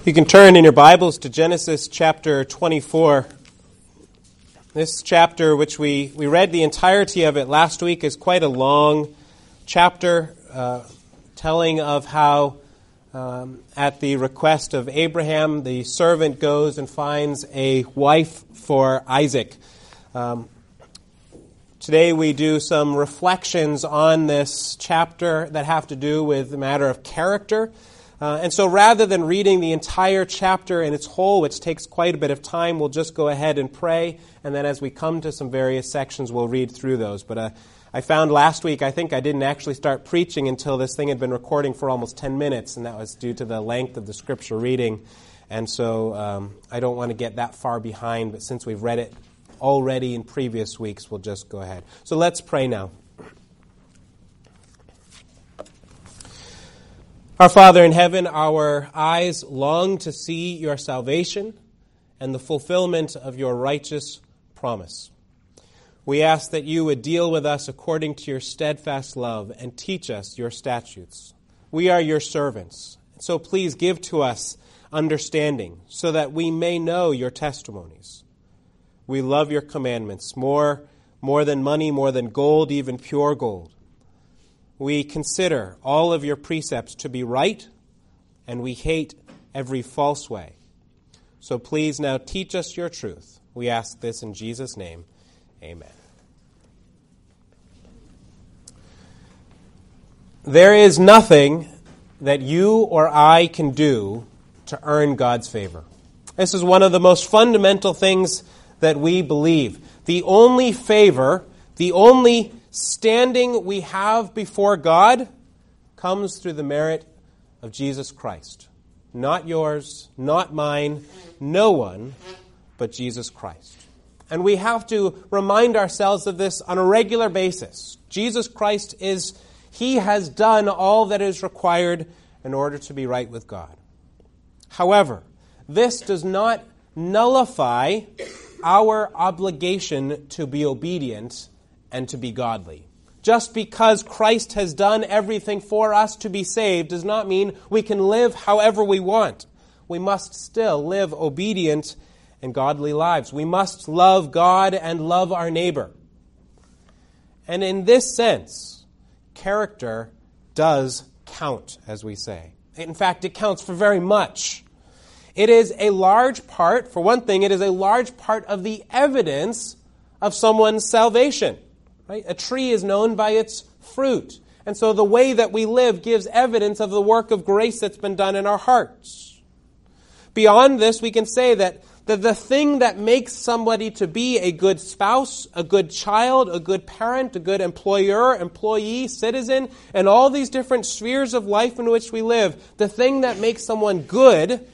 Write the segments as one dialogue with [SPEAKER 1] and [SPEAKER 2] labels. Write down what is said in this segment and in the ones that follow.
[SPEAKER 1] You can turn in your Bibles to Genesis chapter 24. This chapter, which we read the entirety of it last week, is quite a long chapter telling of how, at the request of Abraham, the servant goes and finds a wife for Isaac. Today we do some reflections on this chapter that have to do with the matter of character. And so rather than reading the entire chapter in its whole, which takes quite a bit of time, we'll just go ahead and pray. And then as we come to some various sections, we'll read through those. But I found last week, I think I didn't actually start preaching until this thing had been recording for almost 10 minutes. And that was due to the length of the scripture reading. And so I don't want to get that far behind. But since we've read it already in previous weeks, we'll just go ahead. So let's pray now. Our Father in heaven, our eyes long to see your salvation and the fulfillment of your righteous promise. We ask that you would deal with us according to your steadfast love and teach us your statutes. We are your servants, so please give to us understanding so that we may know your testimonies. We love your commandments more than money, more than gold, even pure gold. We consider all of your precepts to be right, and we hate every false way. So please now teach us your truth. We ask this in Jesus' name. Amen. There is nothing that you or I can do to earn God's favor. This is one of the most fundamental things that we believe. The only favor, the only standing we have before God comes through the merit of Jesus Christ. Not yours, not mine, no one but Jesus Christ. And we have to remind ourselves of this on a regular basis. Jesus Christ He has done all that is required in order to be right with God. However, this does not nullify our obligation to be obedient and to be godly. Just because Christ has done everything for us to be saved does not mean we can live however we want. We must still live obedient and godly lives. We must love God and love our neighbor. And in this sense, character does count, as we say. In fact, it counts for very much. It is a large part, for one thing, it is a large part of the evidence of someone's salvation. Right? A tree is known by its fruit. And so the way that we live gives evidence of the work of grace that's been done in our hearts. Beyond this, we can say that the thing that makes somebody to be a good spouse, a good child, a good parent, a good employer, employee, citizen, and all these different spheres of life in which we live, the thing that makes someone good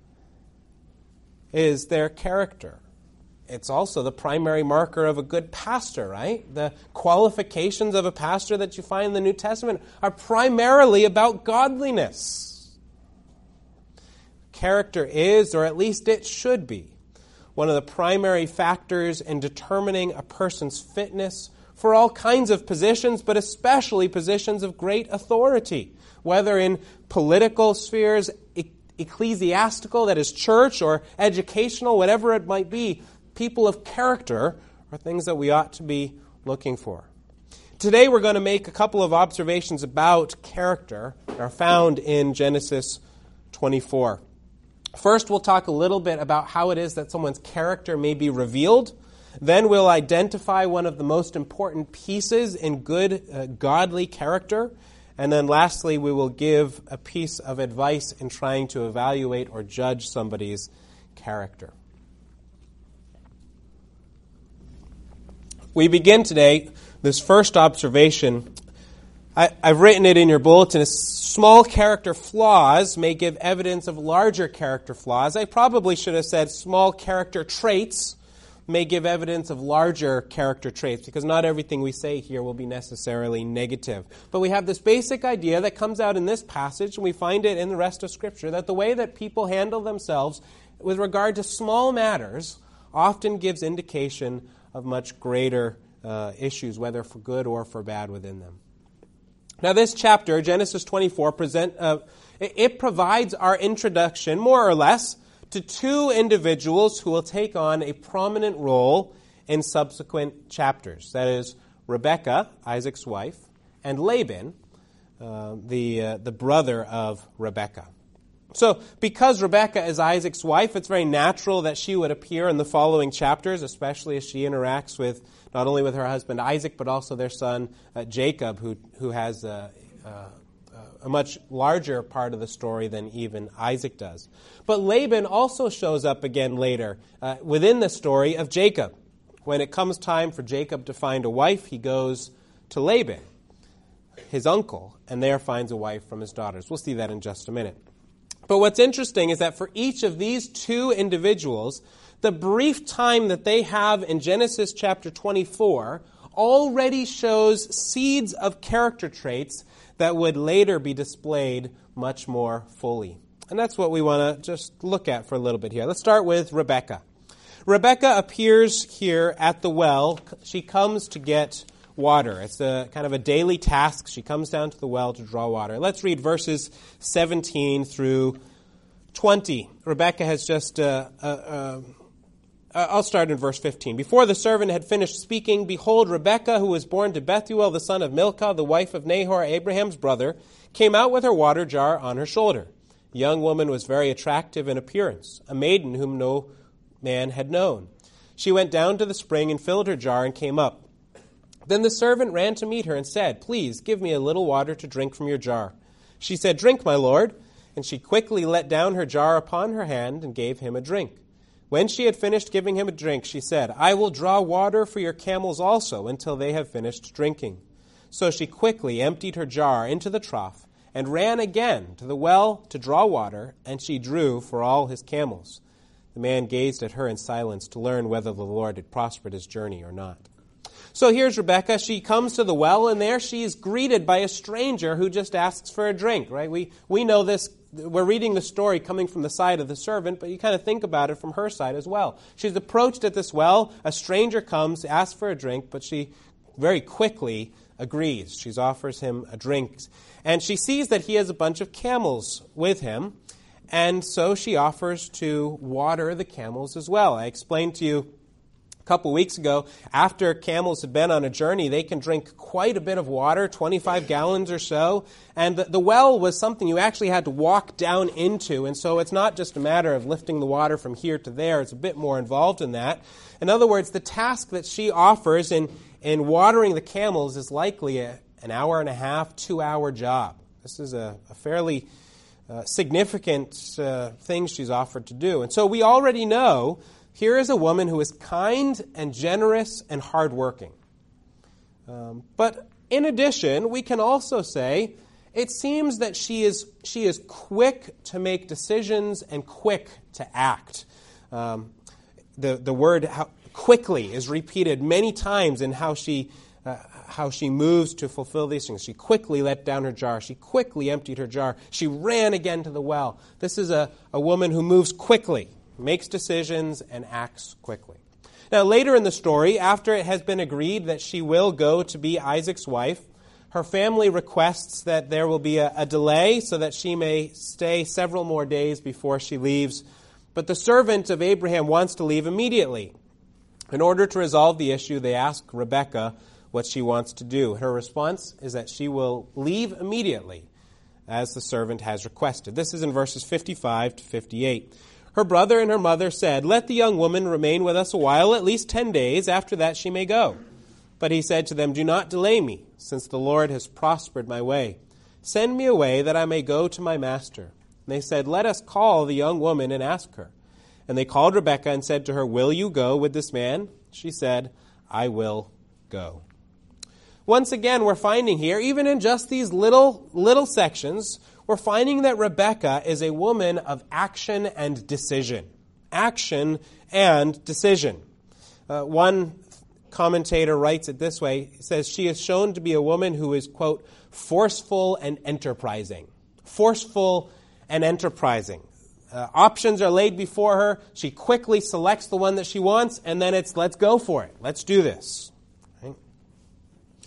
[SPEAKER 1] is their character. It's also the primary marker of a good pastor, right? The qualifications of a pastor that you find in the New Testament are primarily about godliness. Character is, or at least it should be, one of the primary factors in determining a person's fitness for all kinds of positions, but especially positions of great authority, whether in political spheres, ecclesiastical, that is church, or educational, whatever it might be. People of character are things that we ought to be looking for. Today we're going to make a couple of observations about character that are found in Genesis 24. First, we'll talk a little bit about how it is that someone's character may be revealed. Then we'll identify one of the most important pieces in good, godly character. And then lastly, we will give a piece of advice in trying to evaluate or judge somebody's character. We begin today, this first observation. I've written it in your bulletin. Small character flaws may give evidence of larger character flaws. I probably should have said small character traits may give evidence of larger character traits, because not everything we say here will be necessarily negative. But we have this basic idea that comes out in this passage, and we find it in the rest of Scripture, that the way that people handle themselves with regard to small matters often gives indication of much greater issues, whether for good or for bad within them. Now this chapter, Genesis 24, It provides our introduction, more or less, to two individuals who will take on a prominent role in subsequent chapters. That is, Rebekah, Isaac's wife, and Laban, the brother of Rebekah. So, because Rebekah is Isaac's wife, it's very natural that she would appear in the following chapters, especially as she interacts with not only with her husband Isaac, but also their son Jacob, who has a much larger part of the story than even Isaac does. But Laban also shows up again later within the story of Jacob. When it comes time for Jacob to find a wife, he goes to Laban, his uncle, and there finds a wife from his daughters. We'll see that in just a minute. But what's interesting is that for each of these two individuals, the brief time that they have in Genesis chapter 24 already shows seeds of character traits that would later be displayed much more fully. And that's what we want to just look at for a little bit here. Let's start with Rebekah. Rebekah appears here at the well. She comes to get water. It's a kind of a daily task. She comes down to the well to draw water. Let's read verses 17 through 20. Rebekah has just... I'll start in verse 15. Before the servant had finished speaking, behold, Rebekah, who was born to Bethuel, the son of Milcah, the wife of Nahor, Abraham's brother, came out with her water jar on her shoulder. The young woman was very attractive in appearance, a maiden whom no man had known. She went down to the spring and filled her jar and came up. Then the servant ran to meet her and said, "Please give me a little water to drink from your jar." She said, "Drink, my lord." And she quickly let down her jar upon her hand and gave him a drink. When she had finished giving him a drink, she said, "I will draw water for your camels also until they have finished drinking." So she quickly emptied her jar into the trough and ran again to the well to draw water, and she drew for all his camels. The man gazed at her in silence to learn whether the Lord had prospered his journey or not. So here's Rebekah. She comes to the well, and there she is greeted by a stranger who just asks for a drink, right? We know this. We're reading the story coming from the side of the servant, but you kind of think about it from her side as well. She's approached at this well. A stranger comes, asks for a drink, but she very quickly agrees. She offers him a drink. And she sees that he has a bunch of camels with him, and so she offers to water the camels as well. I explained to you a couple weeks ago, after camels have been on a journey, they can drink quite a bit of water, 25 gallons or so. And the well was something you actually had to walk down into. And so it's not just a matter of lifting the water from here to there. It's a bit more involved in that. In other words, the task that she offers in watering the camels is likely an hour and a half, 2-hour job. This is a fairly significant thing she's offered to do. And so we already know here is a woman who is kind and generous and hardworking. But in addition, we can also say it seems that she is quick to make decisions and quick to act. The word quickly is repeated many times in how she moves to fulfill these things. She quickly let down her jar. She quickly emptied her jar. She ran again to the well. This is a woman who moves quickly, makes decisions, and acts quickly. Now, later in the story, after it has been agreed that she will go to be Isaac's wife, her family requests that there will be a delay so that she may stay several more days before she leaves. But the servant of Abraham wants to leave immediately. In order to resolve the issue, they ask Rebekah what she wants to do. Her response is that she will leave immediately, as the servant has requested. This is in verses 55 to 58. Her brother and her mother said, "Let the young woman remain with us a while, at least 10 days. After that she may go." But he said to them, "Do not delay me, since the Lord has prospered my way. Send me away that I may go to my master." And they said, "Let us call the young woman and ask her." And they called Rebekah and said to her, "Will you go with this man?" She said, "I will go." Once again, we're finding here, even in just these little sections, we're finding that Rebekah is a woman of action and decision. Action and decision. One commentator writes it this way. He says, she is shown to be a woman who is, quote, forceful and enterprising. Forceful and enterprising. Options are laid before her. She quickly selects the one that she wants, and then it's, let's go for it. Let's do this.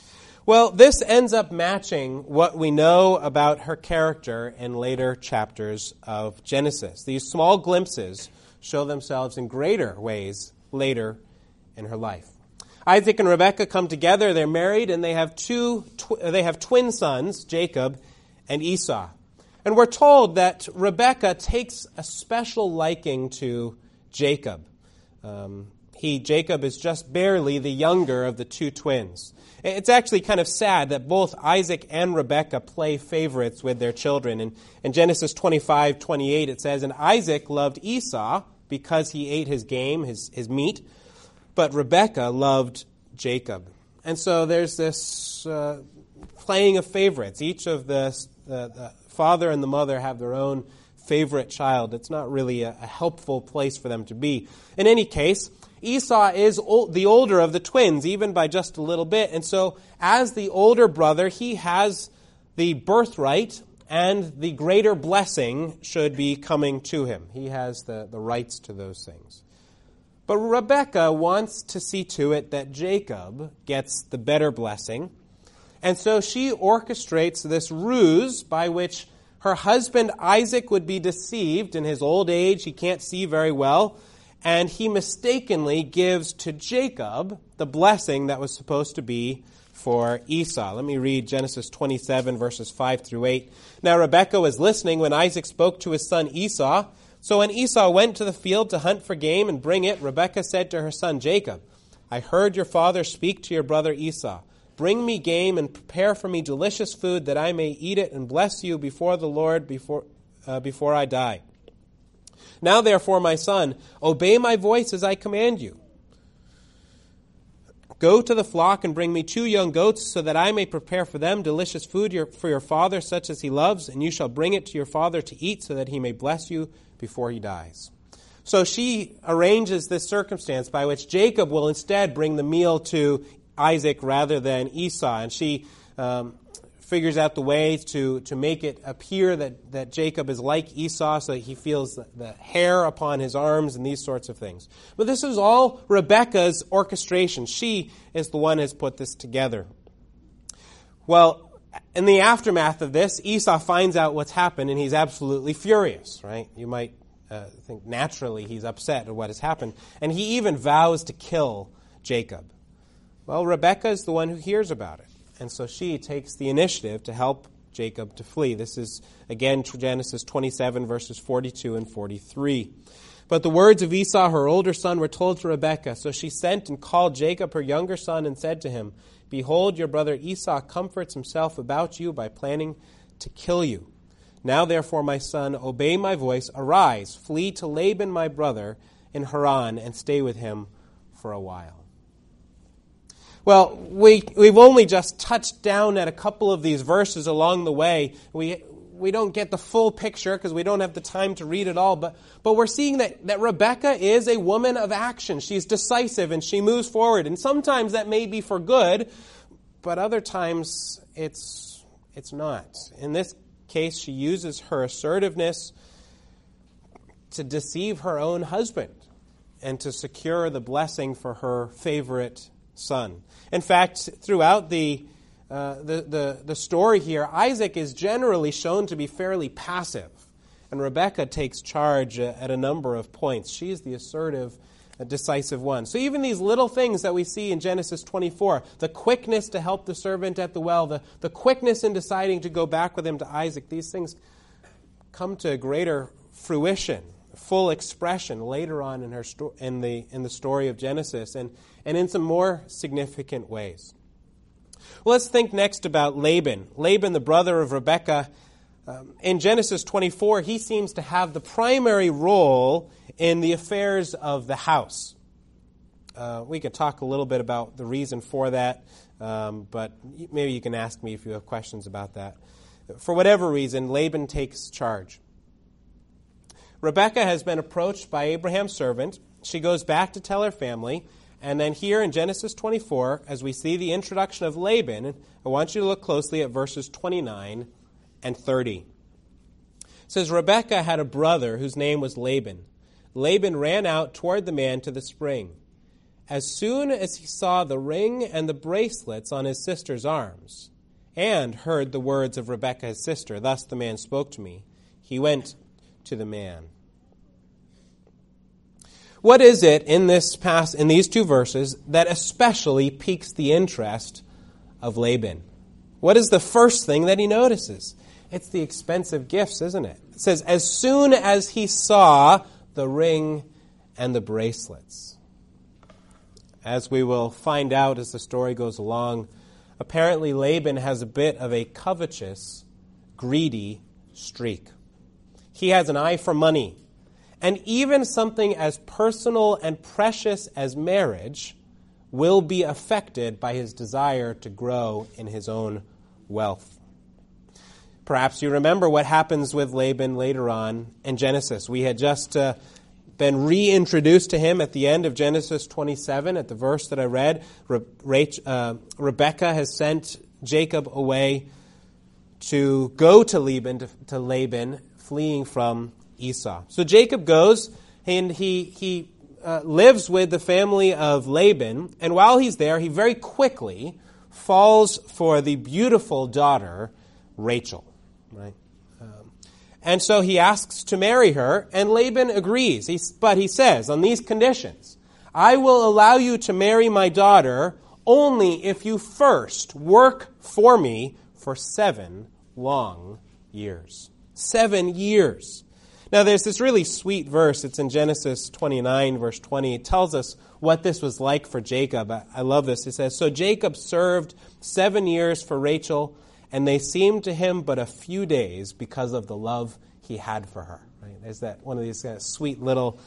[SPEAKER 1] Well, this ends up matching what we know about her character in later chapters of Genesis. These small glimpses show themselves in greater ways later in her life. Isaac and Rebekah come together, they're married, and they have twin sons, Jacob and Esau. And we're told that Rebekah takes a special liking to Jacob. Jacob is just barely the younger of the two twins. It's actually kind of sad that both Isaac and Rebekah play favorites with their children. In Genesis 25:28 it says, "And Isaac loved Esau because he ate his game, his meat, but Rebekah loved Jacob." And so there's this playing of favorites. Each of the father and the mother have their own favorite child. It's not really a helpful place for them to be. In any case, Esau is the older of the twins, even by just a little bit. And so as the older brother, he has the birthright, and the greater blessing should be coming to him. He has the rights to those things. But Rebekah wants to see to it that Jacob gets the better blessing. And so she orchestrates this ruse by which her husband Isaac would be deceived in his old age. He can't see very well. And he mistakenly gives to Jacob the blessing that was supposed to be for Esau. Let me read Genesis 27, verses 5 through 8. "Now Rebekah was listening when Isaac spoke to his son Esau. So when Esau went to the field to hunt for game and bring it, Rebekah said to her son Jacob, 'I heard your father speak to your brother Esau. Bring me game and prepare for me delicious food that I may eat it and bless you before the Lord before I die. Now therefore, my son, obey my voice as I command you. Go to the flock and bring me 2 young goats so that I may prepare for them delicious food for your father such as he loves, and you shall bring it to your father to eat so that he may bless you before he dies.' So she arranges this circumstance by which Jacob will instead bring the meal to Isaac rather than Esau, and she figures out the way to make it appear that Jacob is like Esau, so that he feels the hair upon his arms and these sorts of things. But this is all Rebekah's orchestration. She is the one who has put this together. Well, in the aftermath of this, Esau finds out what's happened, and he's absolutely furious, right? You might think naturally he's upset at what has happened. And he even vows to kill Jacob. Well, Rebekah is the one who hears about it. And so she takes the initiative to help Jacob to flee. This is, again, Genesis 27, verses 42 and 43. But the words of Esau, her older son, were told to Rebekah. So she sent and called Jacob, her younger son, and said to him, 'Behold, your brother Esau comforts himself about you by planning to kill you. Now, therefore, my son, obey my voice. Arise, flee to Laban, my brother, in Haran, and stay with him for a while.'" Well, we've only just touched down at a couple of these verses along the way. We don't get the full picture because we don't have the time to read it all, but we're seeing that Rebekah is a woman of action. She's decisive and she moves forward. And sometimes that may be for good, but other times it's not. In this case, she uses her assertiveness to deceive her own husband and to secure the blessing for her favorite son. In fact, throughout the story here, Isaac is generally shown to be fairly passive, and Rebekah takes charge at a number of points. She is the assertive, decisive one. So even these little things that we see in Genesis 24, the quickness to help the servant at the well, the quickness in deciding to go back with him to Isaac, these things come to greater fruition, full expression later on in the story of Genesis, and in some more significant ways. Well, let's think next about Laban. Laban, the brother of Rebekah. In Genesis 24, he seems to have the primary role in the affairs of the house. We could talk a little bit about the reason for that, but maybe you can ask me if you have questions about that. For whatever reason, Laban takes charge. Rebekah has been approached by Abraham's servant. She goes back to tell her family. And then here in Genesis 24, as we see the introduction of Laban, I want you to look closely at verses 29 and 30. It says, "Rebekah had a brother whose name was Laban. Laban ran out toward the man to the spring. as soon as he saw the ring and the bracelets on his sister's arms, and heard the words of Rebekah his sister, thus the man spoke to me, he went to the man. What is it in these two verses that especially piques the interest of Laban? What is the first thing that he notices? It's the expensive gifts, isn't it? It says, as soon as he saw the ring and the bracelets. As we will find out as the story goes along, apparently Laban has a bit of a covetous, greedy streak. He has an eye for money. And even something as personal and precious as marriage will be affected by his desire to grow in his own wealth. Perhaps you remember what happens with Laban later on in Genesis. We had just been reintroduced to him at the end of Genesis 27, at the verse that I read. Rebekah has sent Jacob away to go to Laban, fleeing from Esau. So Jacob goes and he lives with the family of Laban, and while he's there, he very quickly falls for the beautiful daughter, Rachel. Right? And so he asks to marry her, and Laban agrees. But he says, on these conditions, I will allow you to marry my daughter only if you first work for me for 7 long years. 7 years. Now, there's this really sweet verse. It's in Genesis 29, verse 20. It tells us what this was like for Jacob. I love this. It says, so Jacob served 7 years for Rachel, and they seemed to him but a few days because of the love he had for her. Right? There's that one of these sweet little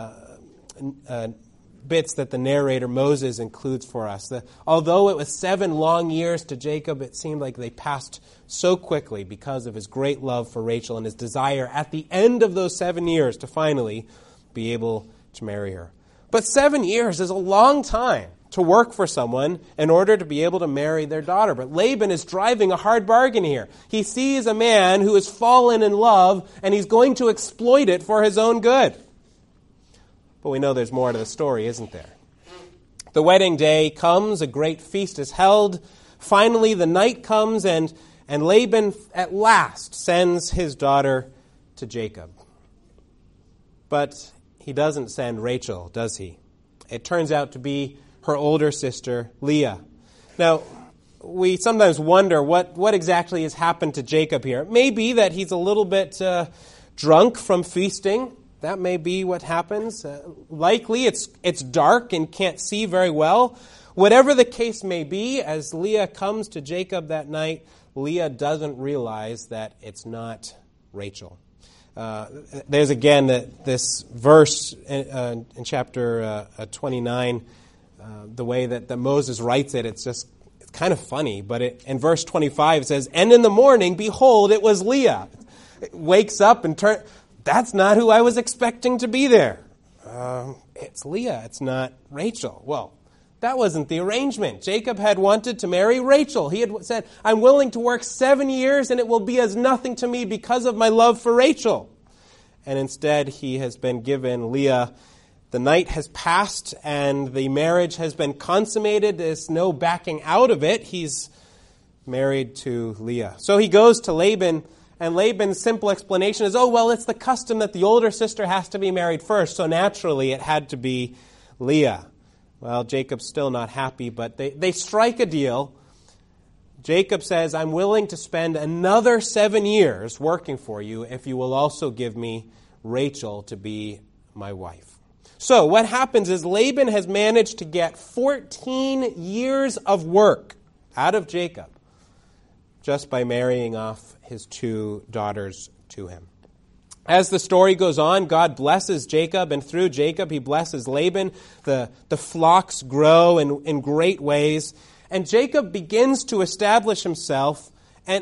[SPEAKER 1] bits that the narrator Moses includes for us. Although it was 7 long years to Jacob, it seemed like they passed so quickly because of his great love for Rachel and his desire at the end of those 7 years to finally be able to marry her. But 7 years is a long time to work for someone in order to be able to marry their daughter. But Laban is driving a hard bargain here. He sees a man who has fallen in love, and he's going to exploit it for his own good. But we know there's more to the story, isn't there? The wedding day comes, a great feast is held. Finally, the night comes, and Laban at last sends his daughter to Jacob. But he doesn't send Rachel, does he? It turns out to be her older sister, Leah. Now, we sometimes wonder what exactly has happened to Jacob here. It may be that he's a little bit drunk from feasting. That may be what happens. Likely it's dark and can't see very well. Whatever the case may be, as Leah comes to Jacob that night, Leah doesn't realize that it's not Rachel. There's again this verse in chapter 29, the way that Moses writes it, it's kind of funny. But in verse 25 it says, and in the morning, behold, it was Leah. It wakes up and turns. That's not who I was expecting to be there. It's Leah. It's not Rachel. Well, that wasn't the arrangement. Jacob had wanted to marry Rachel. He had said, I'm willing to work 7 years and it will be as nothing to me because of my love for Rachel. And instead, he has been given Leah. The night has passed and the marriage has been consummated. There's no backing out of it. He's married to Leah. So he goes to Laban. And Laban's simple explanation is, it's the custom that the older sister has to be married first, so naturally it had to be Leah. Well, Jacob's still not happy, but they strike a deal. Jacob says, I'm willing to spend another 7 years working for you if you will also give me Rachel to be my wife. So what happens is Laban has managed to get 14 years of work out of Jacob just by marrying off his 2 daughters to him. As the story goes on, God blesses Jacob, and through Jacob he blesses Laban. The flocks grow in great ways, and Jacob begins to establish himself, and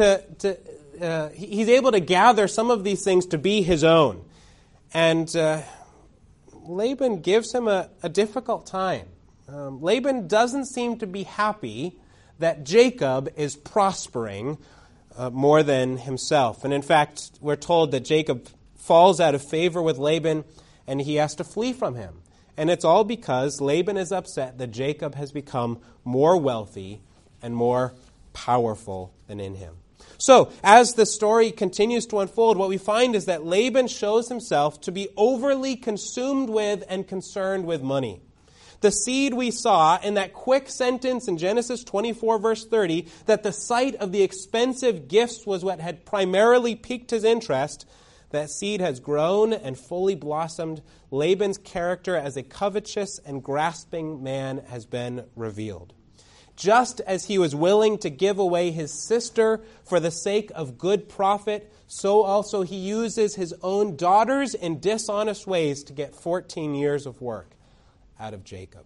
[SPEAKER 1] he's able to gather some of these things to be his own. And Laban gives him a difficult time. Laban doesn't seem to be happy that Jacob is prospering more than himself. And in fact, we're told that Jacob falls out of favor with Laban and he has to flee from him. And it's all because Laban is upset that Jacob has become more wealthy and more powerful than in him. So, as the story continues to unfold, what we find is that Laban shows himself to be overly consumed with and concerned with money. The seed we saw in that quick sentence in Genesis 24, verse 30, that the sight of the expensive gifts was what had primarily piqued his interest, that seed has grown and fully blossomed. Laban's character as a covetous and grasping man has been revealed. Just as he was willing to give away his sister for the sake of good profit, so also he uses his own daughters in dishonest ways to get 14 years of work out of Jacob.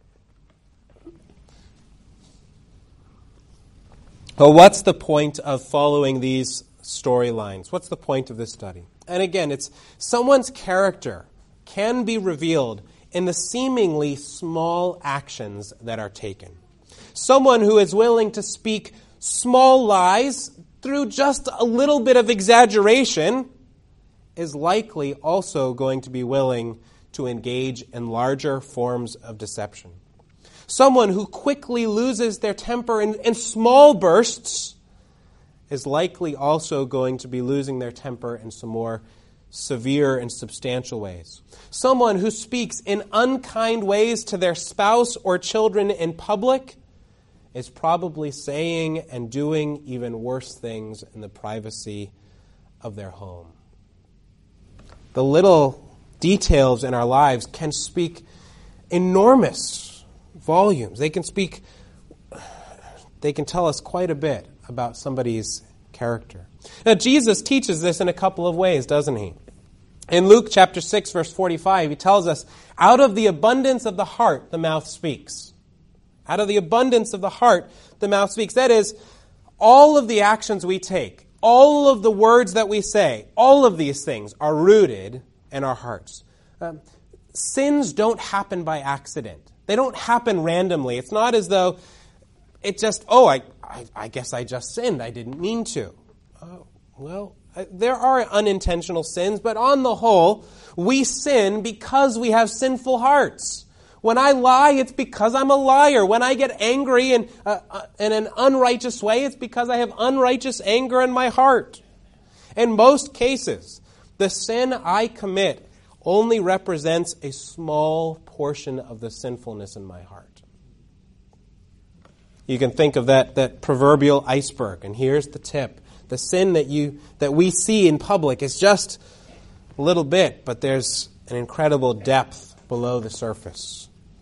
[SPEAKER 1] Well, what's the point of following these storylines? What's the point of this study? And again, it's someone's character can be revealed in the seemingly small actions that are taken. Someone who is willing to speak small lies through just a little bit of exaggeration is likely also going to be willing to engage in larger forms of deception. Someone who quickly loses their temper in small bursts is likely also going to be losing their temper in some more severe and substantial ways. Someone who speaks in unkind ways to their spouse or children in public is probably saying and doing even worse things in the privacy of their home. The little details in our lives can speak enormous volumes. They can tell us quite a bit about somebody's character. Now, Jesus teaches this in a couple of ways, doesn't he? In Luke chapter 6, verse 45, he tells us, out of the abundance of the heart, the mouth speaks. Out of the abundance of the heart, the mouth speaks. That is, all of the actions we take, all of the words that we say, all of these things are rooted in our hearts. Sins don't happen by accident. They don't happen randomly. It's not as though it just, I guess I just sinned. I didn't mean to. There are unintentional sins, but on the whole, we sin because we have sinful hearts. When I lie, it's because I'm a liar. When I get angry in an unrighteous way, it's because I have unrighteous anger in my heart. In most cases, the sin I commit only represents a small portion of the sinfulness in my heart. You can think of that proverbial iceberg, and here's the tip. The sin that we see in public is just a little bit, but there's an incredible depth below the surface.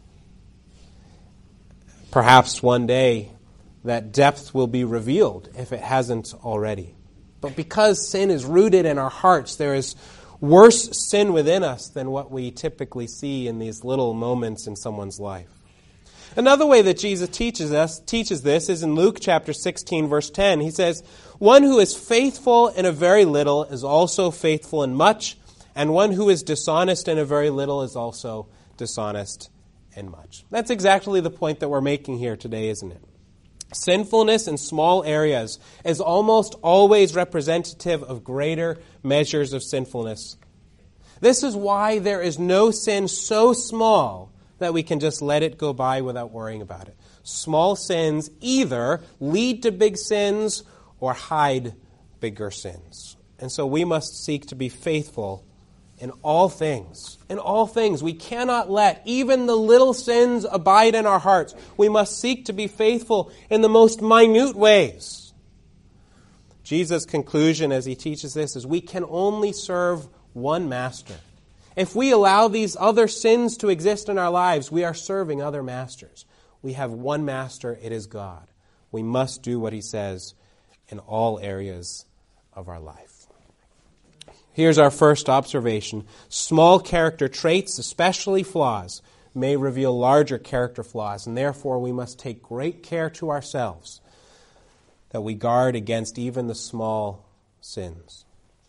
[SPEAKER 1] Perhaps one day that depth will be revealed if it hasn't already. But because sin is rooted in our hearts, there is worse sin within us than what we typically see in these little moments in someone's life. Another way that Jesus teaches this is in Luke chapter 16, verse 10. He says, one who is faithful in a very little is also faithful in much, and one who is dishonest in a very little is also dishonest in much. That's exactly the point that we're making here today, isn't it? Sinfulness in small areas is almost always representative of greater measures of sinfulness. This is why there is no sin so small that we can just let it go by without worrying about it. Small sins either lead to big sins or hide bigger sins. And so we must seek to be faithful in all things. In all things. We cannot let even the little sins abide in our hearts. We must seek to be faithful in the most minute ways. Jesus' conclusion as he teaches this is we can only serve one master. If we allow these other sins to exist in our lives, we are serving other masters. We have one master, it is God. We must do what he says in all areas of our life. Here's our first observation. Small character traits, especially flaws, may reveal larger character flaws, and therefore we must take great care to ourselves that we guard against even the small sins.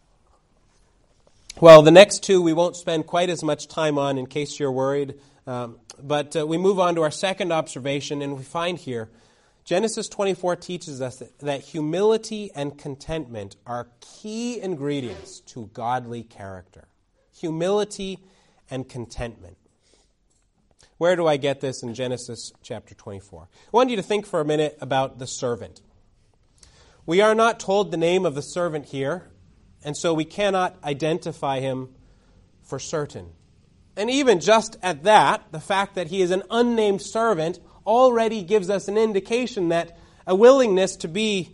[SPEAKER 1] Well, the next two we won't spend quite as much time on in case you're worried, but we move on to our second observation, and we find here Genesis 24 teaches us that humility and contentment are key ingredients to godly character. Humility and contentment. Where do I get this in Genesis chapter 24? I want you to think for a minute about the servant. We are not told the name of the servant here, and so we cannot identify him for certain. And even just at that, the fact that he is an unnamed servant already gives us an indication that a willingness to be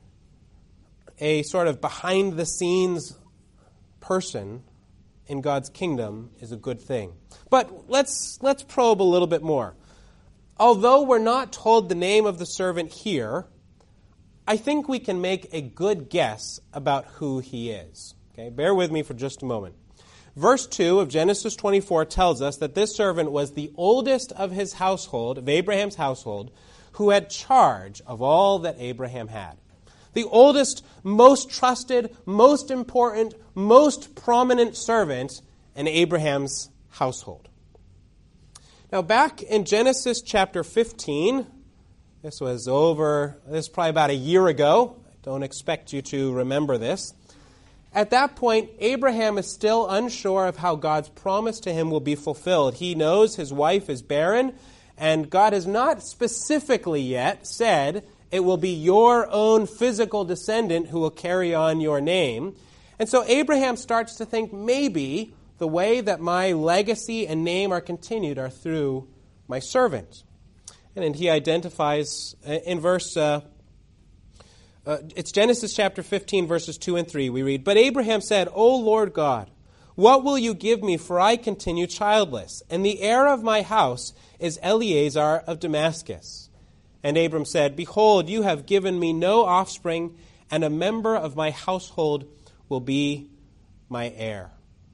[SPEAKER 1] a sort of behind-the-scenes person in God's kingdom is a good thing. But let's probe a little bit more. Although we're not told the name of the servant here, I think we can make a good guess about who he is. Okay, bear with me for just a moment. Verse 2 of Genesis 24 tells us that this servant was the oldest of his household, of Abraham's household, who had charge of all that Abraham had. The oldest, most trusted, most important, most prominent servant in Abraham's household. Now, back in Genesis chapter 15, this was probably about a year ago. I don't expect you to remember this. At that point, Abraham is still unsure of how God's promise to him will be fulfilled. He knows his wife is barren, and God has not specifically yet said, it will be your own physical descendant who will carry on your name. And so Abraham starts to think maybe the way that my legacy and name are continued are through my servant. And then he identifies in verse, it's Genesis chapter 15, verses 2 and 3. We read, "But Abraham said, O Lord God, what will you give me, for I continue childless? And the heir of my house is Eliezer of Damascus. And Abram said, Behold, you have given me no offspring, and a member of my household will be my heir."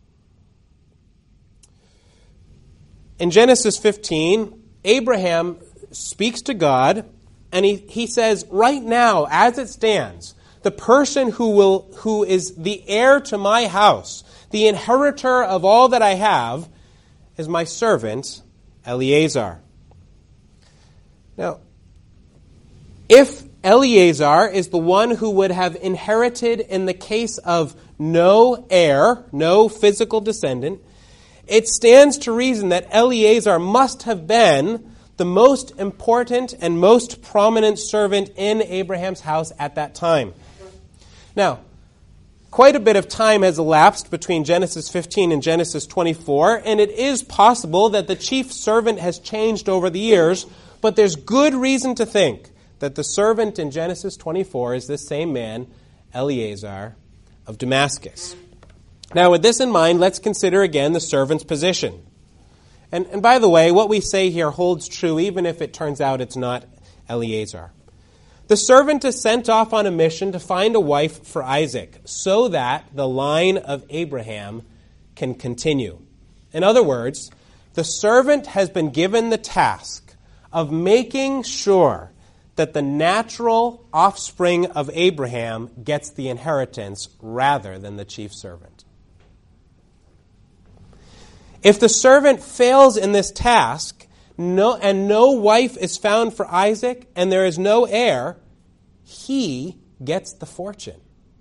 [SPEAKER 1] In Genesis 15, Abraham speaks to God, and he says, right now, as it stands, the person who is the heir to my house, the inheritor of all that I have, is my servant, Eliezer. Now, if Eliezer is the one who would have inherited in the case of no heir, no physical descendant, it stands to reason that Eliezer must have been the most important and most prominent servant in Abraham's house at that time. Now, quite a bit of time has elapsed between Genesis 15 and Genesis 24, and it is possible that the chief servant has changed over the years, but there's good reason to think that the servant in Genesis 24 is this same man, Eliezer of Damascus. Now, with this in mind, let's consider again the servant's position. And by the way, what we say here holds true even if it turns out it's not Eliezer. The servant is sent off on a mission to find a wife for Isaac so that the line of Abraham can continue. In other words, the servant has been given the task of making sure that the natural offspring of Abraham gets the inheritance rather than the chief servant. If the servant fails in this task, no wife is found for Isaac, and there is no heir, he gets the fortune.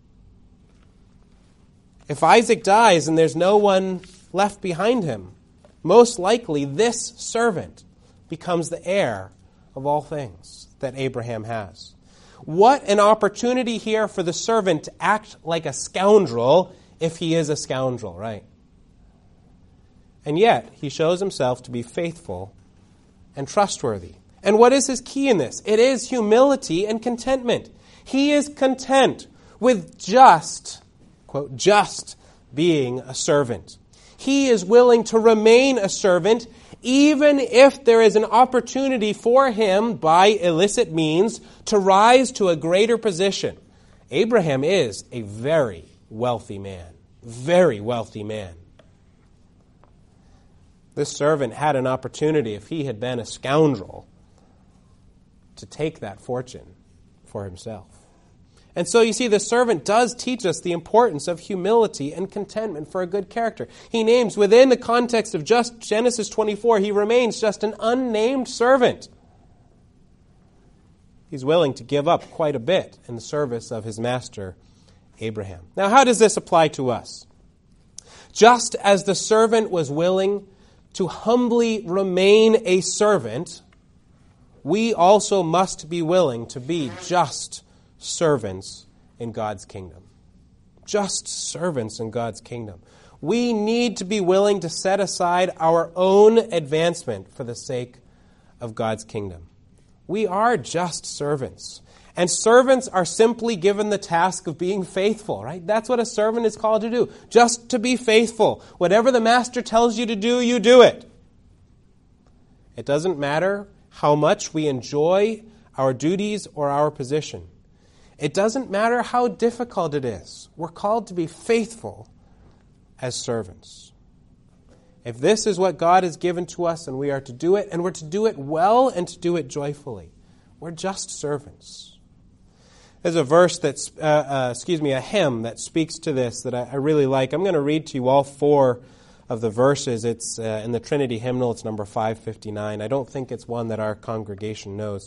[SPEAKER 1] If Isaac dies and there's no one left behind him, most likely this servant becomes the heir of all things that Abraham has. What an opportunity here for the servant to act like a scoundrel if he is a scoundrel, right? And yet, he shows himself to be faithful and trustworthy. And what is his key in this? It is humility and contentment. He is content with just, quote, just being a servant. He is willing to remain a servant even if there is an opportunity for him by illicit means to rise to a greater position. Abraham is a very wealthy man. Very wealthy man. This servant had an opportunity, if he had been a scoundrel, to take that fortune for himself. And so you see, the servant does teach us the importance of humility and contentment for a good character. He names, within the context of just Genesis 24, he remains just an unnamed servant. He's willing to give up quite a bit in the service of his master, Abraham. Now, how does this apply to us? Just as the servant was willing to humbly remain a servant, we also must be willing to be just servants in God's kingdom. Just servants in God's kingdom. We need to be willing to set aside our own advancement for the sake of God's kingdom. We are just servants. And servants are simply given the task of being faithful, right? That's what a servant is called to do, just to be faithful. Whatever the master tells you to do, you do it. It doesn't matter how much we enjoy our duties or our position. It doesn't matter how difficult it is. We're called to be faithful as servants. If this is what God has given to us and we are to do it, and we're to do it well and to do it joyfully, we're just servants. There's a verse that's, a hymn that speaks to this that I really like. I'm going to read to you all four of the verses. It's in the Trinity hymnal. It's number 559. I don't think it's one that our congregation knows.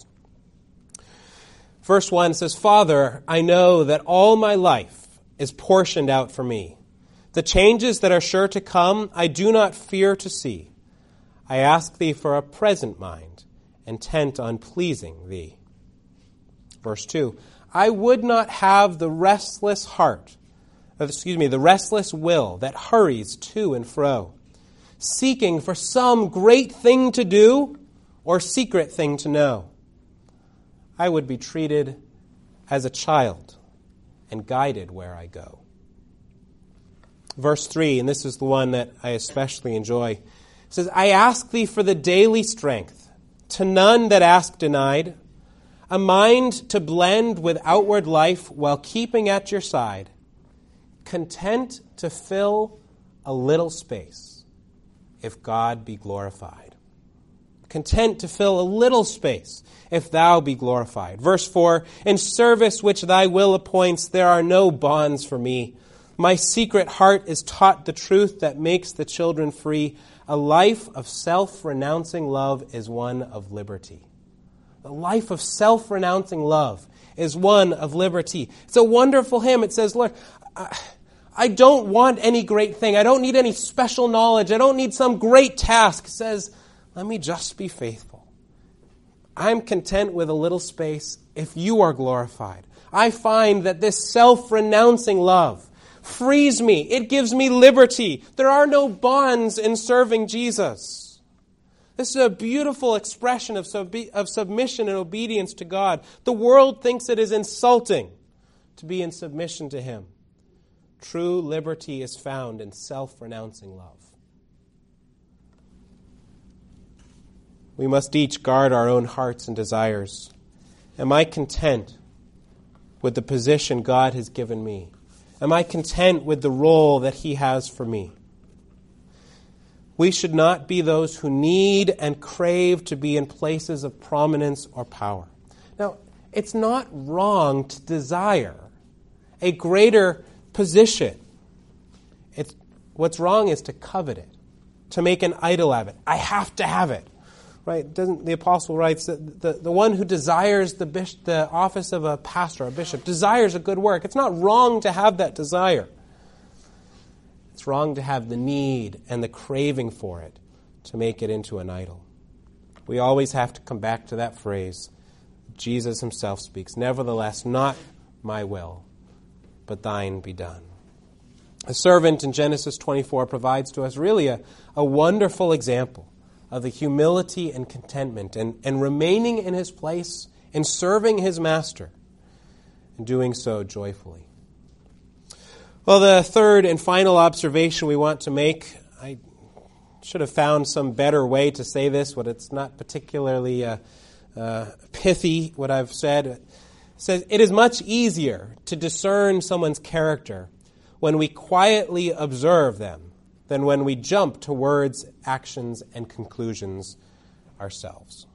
[SPEAKER 1] Verse 1 says, Father, I know that all my life is portioned out for me. The changes that are sure to come, I do not fear to see. I ask thee for a present mind, intent on pleasing thee. Verse 2, I would not have the restless the restless will that hurries to and fro, seeking for some great thing to do or secret thing to know. I would be treated as a child and guided where I go. Verse 3, and this is the one that I especially enjoy, says, I ask thee for the daily strength, to none that ask denied, a mind to blend with outward life while keeping at your side, content to fill a little space, if God be glorified. Content to fill a little space, if thou be glorified. Verse 4, in service which thy will appoints, there are no bonds for me. My secret heart is taught the truth that makes the children free. A life of self-renouncing love is one of liberty. A life of self-renouncing love is one of liberty. It's a wonderful hymn. It says, Lord, I don't want any great thing. I don't need any special knowledge. I don't need some great task. It says, let me just be faithful. I'm content with a little space if you are glorified. I find that this self-renouncing love frees me. It gives me liberty. There are no bonds in serving Jesus. This is a beautiful expression of submission and obedience to God. The world thinks it is insulting to be in submission to Him. True liberty is found in self-renouncing love. We must each guard our own hearts and desires. Am I content with the position God has given me? Am I content with the role that He has for me? We should not be those who need and crave to be in places of prominence or power. Now, it's not wrong to desire a greater position. What's wrong is to covet it, to make an idol of it. I have to have it. Right? Doesn't the apostle writes that the one who desires the office of a pastor, a bishop, desires a good work. It's not wrong to have that desire. It's wrong to have the need and the craving for it to make it into an idol. We always have to come back to that phrase. Jesus Himself speaks, nevertheless, not my will, but thine be done. A servant in Genesis 24 provides to us really a wonderful example of the humility and contentment and remaining in his place and serving his master and doing so joyfully. Well, the third and final observation we want to make, I should have found some better way to say this, but it's not particularly pithy, what I've said. It says, it is much easier to discern someone's character when we quietly observe them than when we jump to words, actions, and conclusions ourselves.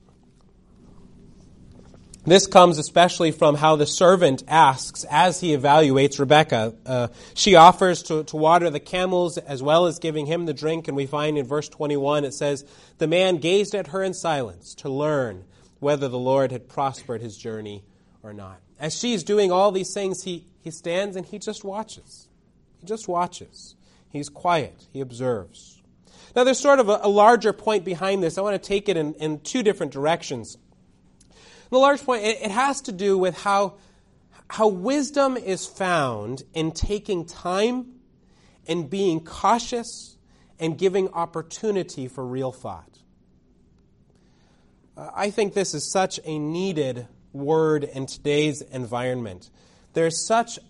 [SPEAKER 1] This comes especially from how the servant asks as he evaluates Rebekah. She offers to water the camels as well as giving him the drink, and we find in verse 21 it says, the man gazed at her in silence to learn whether the Lord had prospered his journey or not. As she's doing all these things, he stands and he just watches. He just watches. He's quiet. He observes. Now, there's sort of a larger point behind this. I want to take it in two different directions. The large point, it has to do with how wisdom is found in taking time and being cautious and giving opportunity for real thought. I think this is such a needed word in today's environment. There's such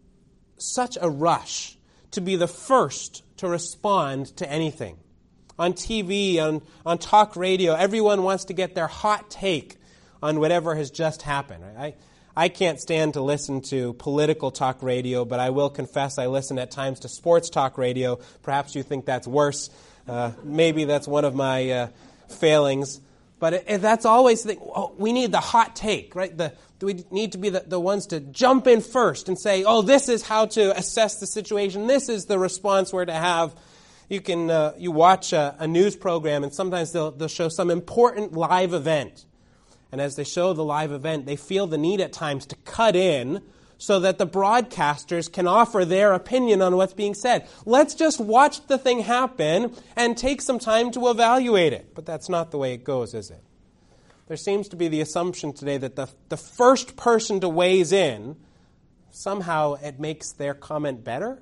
[SPEAKER 1] a rush to be the first to respond to anything. On TV, on talk radio, everyone wants to get their hot take on whatever has just happened. Right? I can't stand to listen to political talk radio, but I will confess I listen at times to sports talk radio. Perhaps you think that's worse. Maybe that's one of my failings. But that's always the thing. Oh, we need the hot take, right? We need to be the ones to jump in first and say, oh, this is how to assess the situation. This is the response we're to have. You can you watch a news program, and sometimes they'll show some important live event. And as they show the live event, they feel the need at times to cut in so that the broadcasters can offer their opinion on what's being said. Let's just watch the thing happen and take some time to evaluate it. But that's not the way it goes, is it? There seems to be the assumption today that the first person to weigh in, somehow it makes their comment better.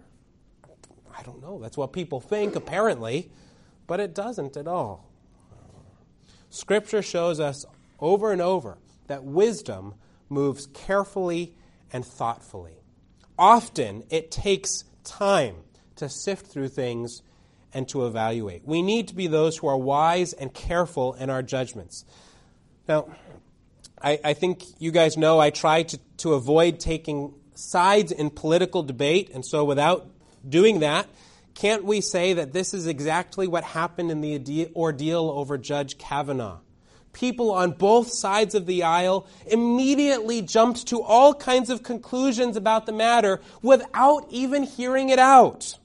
[SPEAKER 1] I don't know. That's what people think, apparently. But it doesn't at all. Scripture shows us over and over that wisdom moves carefully and thoughtfully. Often it takes time to sift through things and to evaluate. We need to be those who are wise and careful in our judgments. Now, I think you guys know I try to avoid taking sides in political debate, and so without doing that, can't we say that this is exactly what happened in the ordeal over Judge Kavanaugh? People on both sides of the aisle immediately jumped to all kinds of conclusions about the matter without even hearing it out.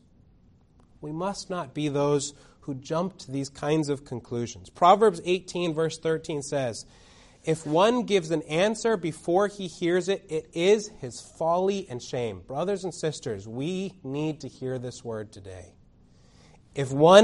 [SPEAKER 1] We must not be those who jump to these kinds of conclusions. Proverbs 18, verse 13 says, if one gives an answer before he hears it, it is his folly and shame. Brothers and sisters, we need to hear this word today. If one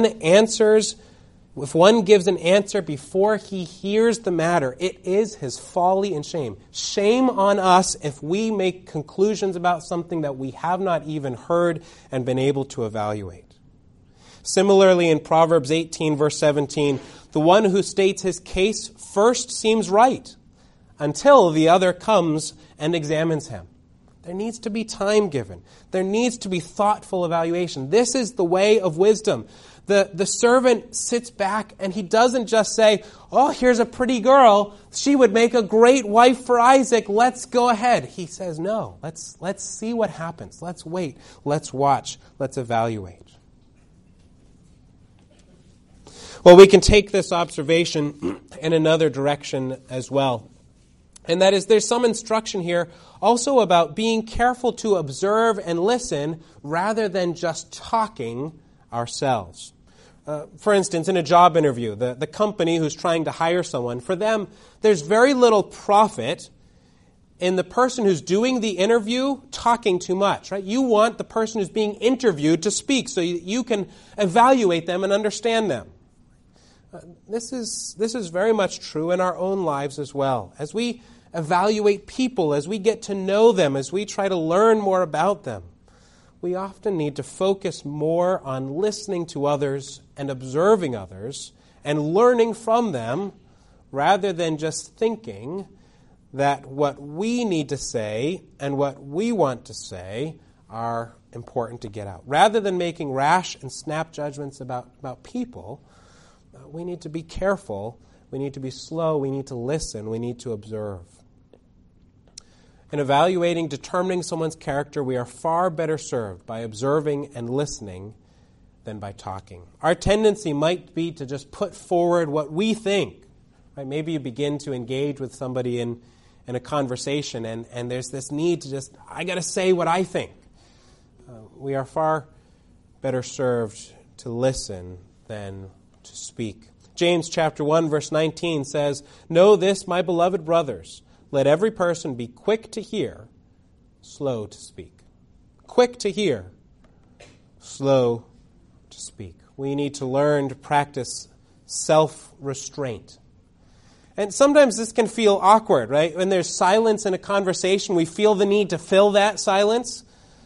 [SPEAKER 1] gives an answer before he hears the matter, it is his folly and shame. Shame on us if we make conclusions about something that we have not even heard and been able to evaluate. Similarly, in Proverbs 18, verse 17, the one who states his case first seems right until the other comes and examines him. There needs to be time given. There needs to be thoughtful evaluation. This is the way of wisdom. The servant sits back and he doesn't just say, oh, here's a pretty girl. She would make a great wife for Isaac. Let's go ahead. He says, no, let's see what happens. Let's wait. Let's watch. Let's evaluate. Well, we can take this observation in another direction as well. And that is, there's some instruction here also about being careful to observe and listen rather than just talking ourselves. For instance, in a job interview, the company who's trying to hire someone, for them, there's very little profit in the person who's doing the interview talking too much, right? You want the person who's being interviewed to speak so you can evaluate them and understand them. This is very much true in our own lives as well. As we evaluate people, as we get to know them, as we try to learn more about them, we often need to focus more on listening to others and observing others and learning from them rather than just thinking that what we need to say and what we want to say are important to get out. Rather than making rash and snap judgments about people, we need to be careful, we need to be slow, we need to listen, we need to observe. In evaluating, determining someone's character, we are far better served by observing and listening than by talking. Our tendency might be to just put forward what we think. Right? Maybe you begin to engage with somebody in a conversation, and there's this need to just, I got to say what I think. We are far better served to listen than to speak. James chapter 1, verse 19 says, "Know this, my beloved brothers, let every person be quick to hear, slow to speak." Quick to hear, slow to to speak. We need to learn to practice self-restraint. And sometimes this can feel awkward, right? When there's silence in a conversation, we feel the need to fill that silence.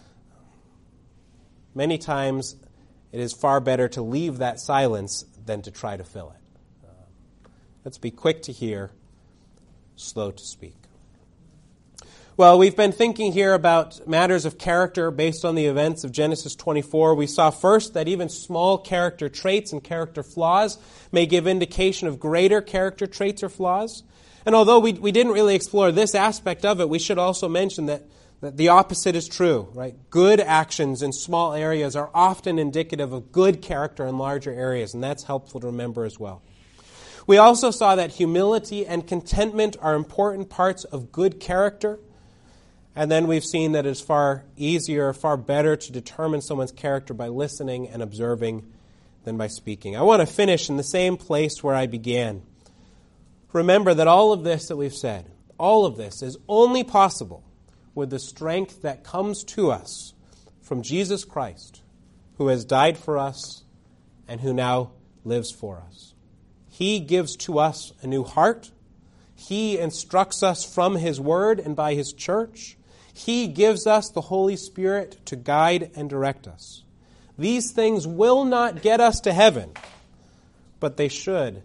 [SPEAKER 1] Many times, it is far better to leave that silence than to try to fill it. Let's be quick to hear, slow to speak. Well, we've been thinking here about matters of character based on the events of Genesis 24. We saw first that even small character traits and character flaws may give indication of greater character traits or flaws. And although we didn't really explore this aspect of it, we should also mention that the opposite is true, right? Good actions in small areas are often indicative of good character in larger areas, and that's helpful to remember as well. We also saw that humility and contentment are important parts of good character. And then we've seen that it's far easier, far better to determine someone's character by listening and observing than by speaking. I want to finish in the same place where I began. Remember that all of this that we've said, all of this is only possible with the strength that comes to us from Jesus Christ, who has died for us and who now lives for us. He gives to us a new heart. He instructs us from His Word and by His church. He gives us the Holy Spirit to guide and direct us. These things will not get us to heaven, but they should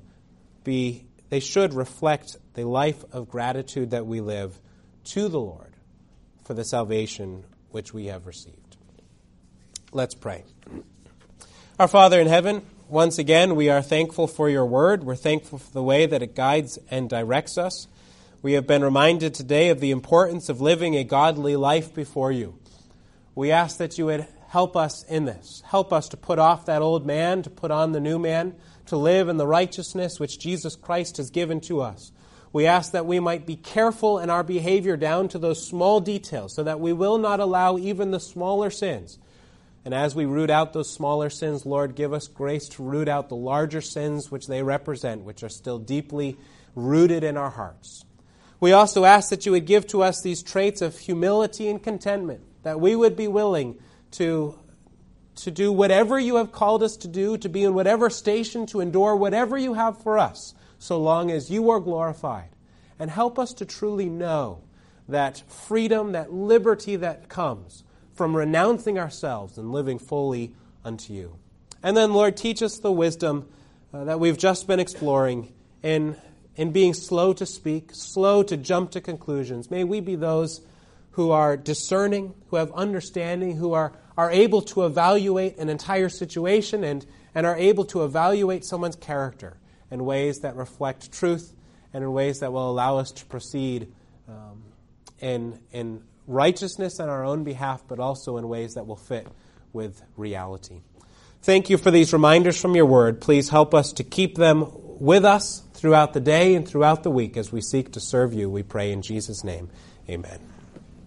[SPEAKER 1] reflect the life of gratitude that we live to the Lord for the salvation which we have received. Let's pray. Our Father in heaven, once again, we are thankful for your word. We're thankful for the way that it guides and directs us. We have been reminded today of the importance of living a godly life before you. We ask that you would help us in this. Help us to put off that old man, to put on the new man, to live in the righteousness which Jesus Christ has given to us. We ask that we might be careful in our behavior down to those small details so that we will not allow even the smaller sins. And as we root out those smaller sins, Lord, give us grace to root out the larger sins which they represent, which are still deeply rooted in our hearts. We also ask that you would give to us these traits of humility and contentment, that we would be willing to do whatever you have called us to do, to be in whatever station, to endure whatever you have for us, so long as you are glorified. And help us to truly know that freedom, that liberty that comes from renouncing ourselves and living fully unto you. And then, Lord, teach us the wisdom that we've just been exploring in being slow to speak, slow to jump to conclusions. May we be those who are discerning, who have understanding, who are able to evaluate an entire situation and are able to evaluate someone's character in ways that reflect truth and in ways that will allow us to proceed in righteousness on our own behalf, but also in ways that will fit with reality. Thank you for these reminders from your word. Please help us to keep them with us throughout the day and throughout the week as we seek to serve you. We pray in Jesus' name. Amen.